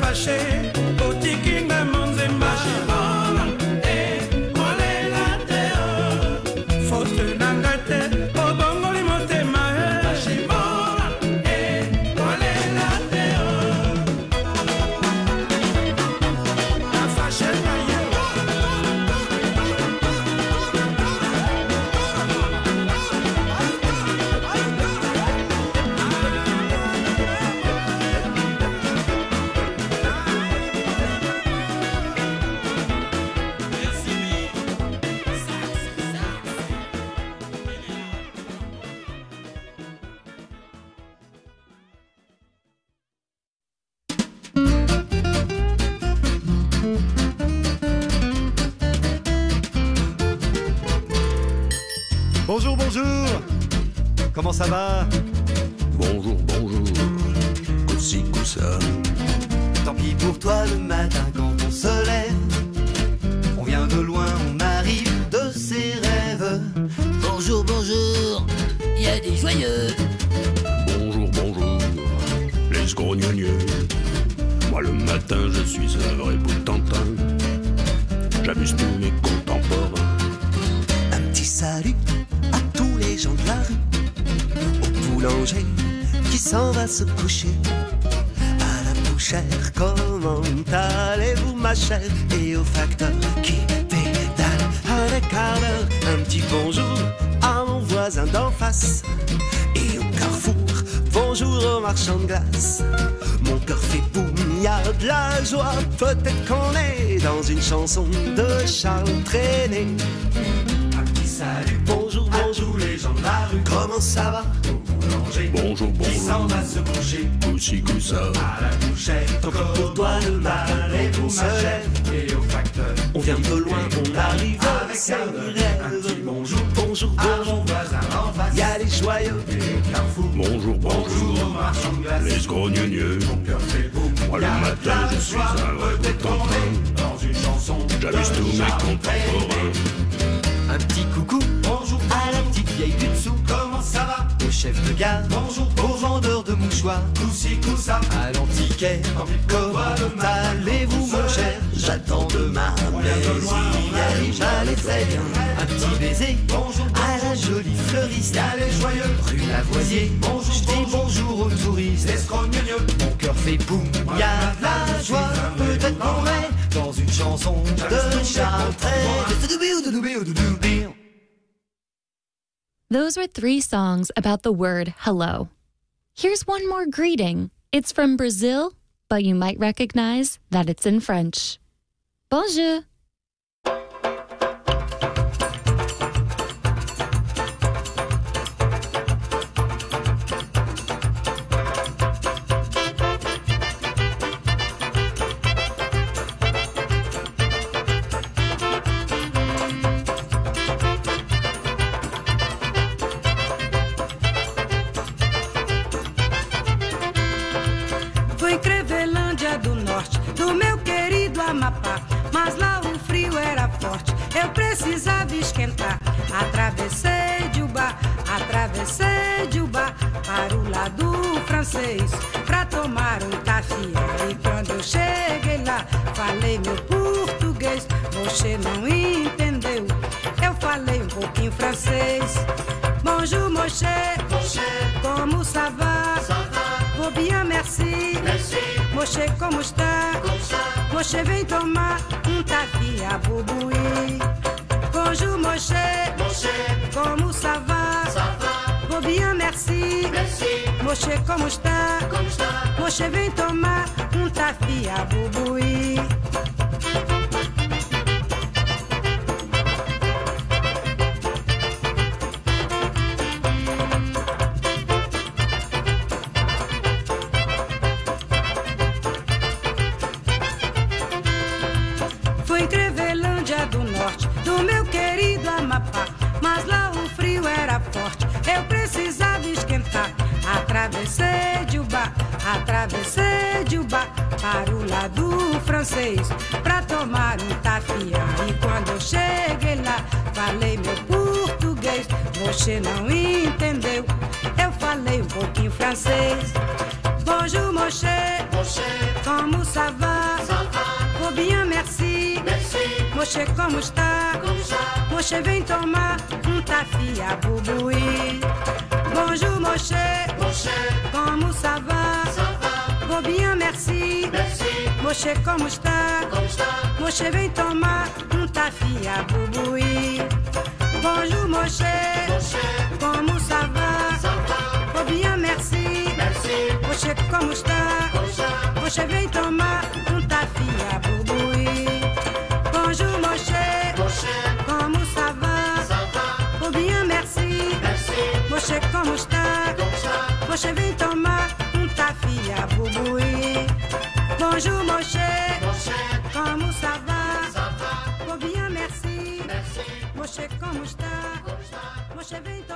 fâché, au tiki même en zéma. Bonjour, bonjour. Comment ça va? Bonjour, bonjour. Coussi, coussa. Tant pis pour toi le matin quand on se lève. On vient de loin, on arrive de ses rêves. Bonjour, bonjour. Il y a des joyeux. Bonjour, bonjour. Les grognonieux. Moi le matin je suis un vrai bout de tantin. J'amuse tous mes contemporains. Un petit salut à tous les gens de la rue, au boulanger qui s'en va se coucher, à la bouchère, comment allez-vous ma chère, et au facteur qui pédale à la quart d'heure. Un petit bonjour à mon voisin d'en face, et au carrefour, bonjour au marchand de glace. Mon cœur fait boum, y a de la joie, peut-être qu'on est dans une chanson de Charles Trenet. Salut, bonjour, bonjour les gens de la rue. Comment ça va? Au boulanger, bonjour, bonjour. Qui s'en va se coucher, Coussi, coussa. à la bouchère. Tant pis pour toi le matin, allez-vous ma chère. Et au facteur, on vient de loin, on arrive avec ses rêves. Un petit bonjour, bonjour, à mon voisin en face. Y a les joyeux et au carrefour. Bonjour, bonjour. Au marchand de glace. Les grognonieux. Mon cœur fait boum. Moi le matin je suis un vrai bout de tantin. Dans une chanson, j'amuse tous mes contemporains. Un petit coucou, bonjour à la petite vieille du dessous. Comment ça va? Au chef de gare, bonjour au vendeur de mouchoirs. Coussi, coussa, à l'antiquaire. Comment allez-vous mon cher? J'attends demain, mais hier j'allais très bien. Un petit baiser, bonjour à la jolie fleuriste. Allez joyeux, rue Lavoisier. Bonjour, je dis bonjour aux touristes. Mon cœur fait boum, y a de la joie. Peut-être qu'on est dans une chanson de Charles Trenet. Those were 3 songs about the word hello. Here's one more greeting. It's from Brazil, but you might recognize that it's in French. Bonjour. Fui em Crevelândia do Norte, do meu querido Amapá, mas lá o frio era forte, eu precisava esquentar. Atravessei de Ubá para o lado francês, pra tomar um café. E quando eu cheguei lá, falei meu português, você não entendeu, eu falei um pouquinho francês. Bonjour, Moché, como ça va? Vou bien, merci. Moché, como está? Moché, vem tomar um café a bubuí. Bonjour, Moché, como ça va? Vou bien, merci. Moché, como está? Moché, vem tomar um café a bubuí. Fui em Crevelândia do Norte, do meu querido Amapá, mas lá o frio era forte, eu precisava esquentar. Atravessei de Ubá para o lado francês, pra tomar um tafiá. E quando eu cheguei lá, falei meu português, você não entendeu, eu falei um pouquinho francês. Bonjour Moshe, como ça va? Oh bien merci, Moshe como está? Moshe vem tomar tafi à boubouí. Bonjour Moshe, como ça va? Oh bien merci, Moshe como está? Moshe vem tomar tafi à boubouí. Bonjour Moshe, como ça va? Oh bien merci, Moshe como está? Moshe vem tomar tafi à boubouí. Bonjour Moshe, como ça va? Oh bien merci, Moshe como está? Moshe vem tomar tafi à boubouí. Bonjour Moshe, como ça va? Oh bien merci, Moshe como está? Moshe vem